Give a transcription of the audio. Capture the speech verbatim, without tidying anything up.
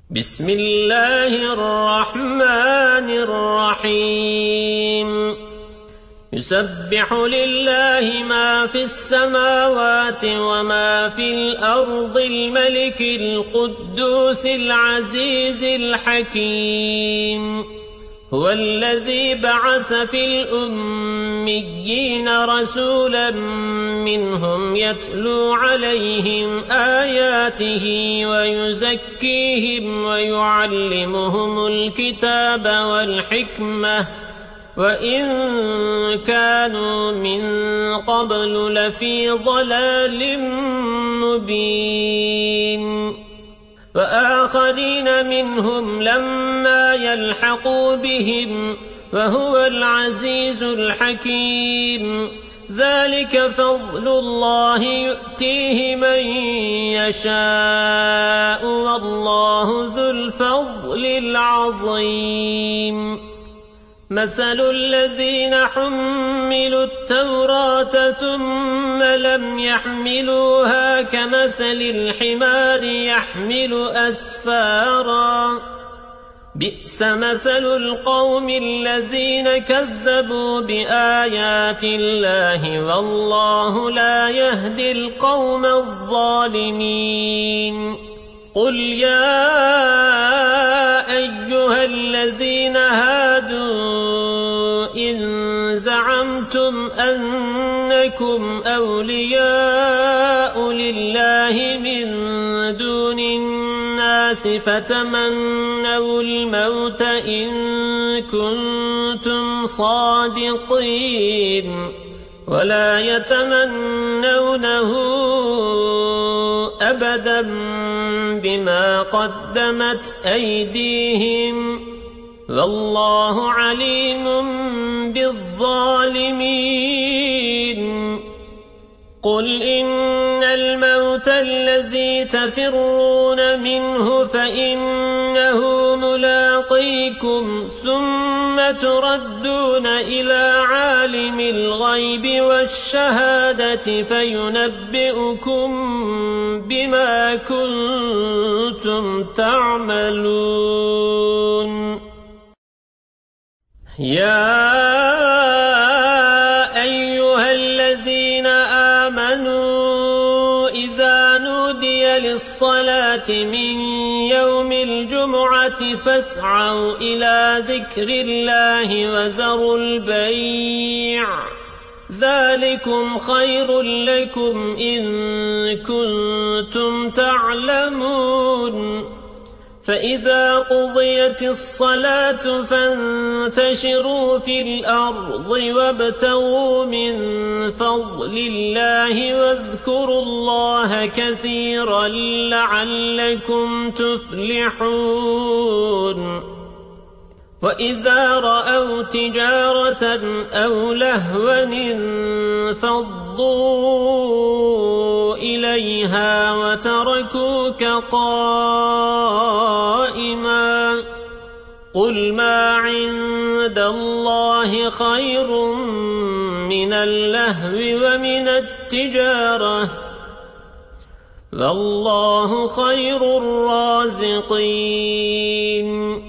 بسم الله الرحمن الرحيم يسبح لله ما في السماوات وما في الأرض الملك القدوس العزيز الحكيم هو الذي بعث في الأميين رسولا منهم يتلو عليهم آياته ويزكيهم ويعلمهم الكتاب والحكمة وإن كانوا من قبل لفي ضلال مبين وآخرين منهم لما يلحقوا بهم وهو العزيز الحكيم ذلك فضل الله يؤتيه من يشاء والله ذو الفضل العظيم مثل الذين حملوا التوراة ثم لم يحملوها كمثل الحمار يحمل أسفارا بئس مثل القوم الذين كذبوا بآيات الله والله لا يهدي القوم الظالمين قل يا أيها الذين هادوا إن زعمتم أنكم أولياء لله من دون الناس فتمنوا الموت إن كنتم صادقين ولا يتمنونه أبدا بما قدمت أيديهم والله عليم بالظالمين قل إن الموت الذي تفرون منه فإنه ملاقيكم ثم تردون إلى عالم الغيب والشهادة فينبئكم بما كنتم تعملون يا أيها الذين آمنوا إذا نودي للصلاة من يوم الجمعة فاسعوا إلى ذكر الله وذروا البيع ذلكم خير لكم إن كنتم تعلمون فإذا قضيت الصلاة فانتشروا في الأرض وابتغوا من فضل الله واذكروا الله كثيرا لعلكم تفلحون وإذا رأوا تجارة أو لهوا انفضوا إليها وتركوك قائما قل ما عند الله خير من اللهو ومن التجارة والله خير الرازقين